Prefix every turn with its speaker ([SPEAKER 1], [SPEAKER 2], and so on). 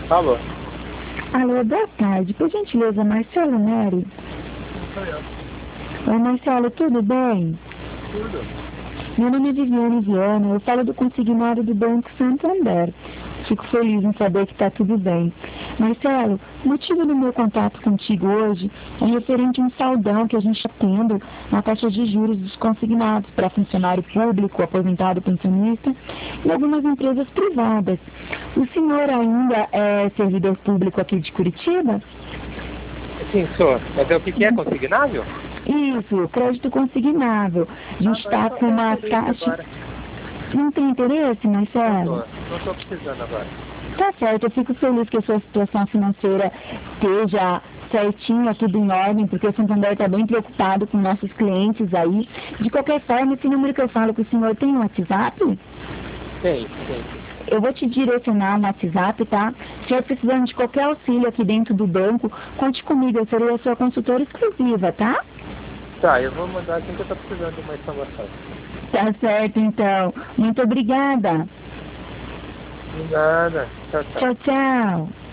[SPEAKER 1] Alô?
[SPEAKER 2] Alô, boa tarde. Por gentileza, Marcelo Neri.
[SPEAKER 1] Sou eu.
[SPEAKER 2] Oi, Marcelo, tudo bem?
[SPEAKER 1] Tudo.
[SPEAKER 2] Meu nome é Viviane Viana, eu falo do consignado do Banco Santander. Fico feliz em saber que está tudo bem. Marcelo, o motivo do meu contato contigo hoje é referente a um saldão que a gente está tendo na taxa de juros dos consignados para funcionário público, aposentado, pensionista e algumas empresas privadas. O senhor ainda é servidor público aqui de Curitiba?
[SPEAKER 1] Sim, sou. Mas o que é consignável?
[SPEAKER 2] Isso, crédito consignável. A gente
[SPEAKER 1] Mas
[SPEAKER 2] está
[SPEAKER 1] não
[SPEAKER 2] com
[SPEAKER 1] tem
[SPEAKER 2] uma
[SPEAKER 1] interesse
[SPEAKER 2] taxa.
[SPEAKER 1] agora.
[SPEAKER 2] Não tem interesse, Marcelo?
[SPEAKER 1] Não tô precisando agora.
[SPEAKER 2] Tá certo, eu fico feliz que a sua situação financeira esteja certinha, tudo em ordem, porque o Santander está bem preocupado com nossos clientes aí. De qualquer forma, esse número que eu falo que o senhor tem um WhatsApp?
[SPEAKER 1] Tem.
[SPEAKER 2] Eu vou te direcionar no WhatsApp, tá? Se estiver precisando de qualquer auxílio aqui dentro do banco, conte comigo, eu serei a sua consultora exclusiva, tá?
[SPEAKER 1] Tá, eu vou mandar assim que eu tô precisando de uma informação.
[SPEAKER 2] Tá certo, então. Muito obrigada.
[SPEAKER 1] De nada. Tchau, tchau.
[SPEAKER 2] Tchau, tchau.